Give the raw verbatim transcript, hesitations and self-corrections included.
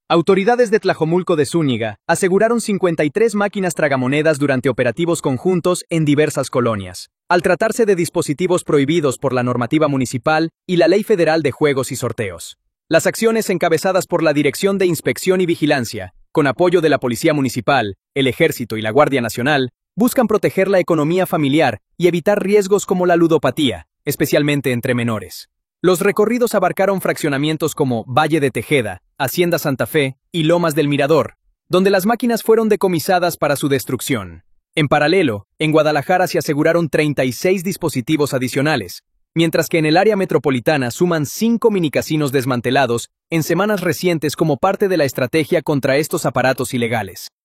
Autoridades de Tlajomulco de Zúñiga aseguraron cincuenta y tres máquinas tragamonedas durante operativos conjuntos en diversas colonias, al tratarse de dispositivos prohibidos por la normativa municipal y la Ley Federal de Juegos y Sorteos. Las acciones encabezadas por la Dirección de Inspección y Vigilancia, con apoyo de la Policía Municipal, el Ejército y la Guardia Nacional, buscan proteger la economía familiar y evitar riesgos como la ludopatía, especialmente entre menores. Los recorridos abarcaron fraccionamientos como Valle de Tejeda, Hacienda Santa Fe y Lomas del Mirador, donde las máquinas fueron decomisadas para su destrucción. En paralelo, en Guadalajara se aseguraron treinta y seis dispositivos adicionales, mientras que en el área metropolitana suman cinco minicasinos desmantelados en semanas recientes como parte de la estrategia contra estos aparatos ilegales.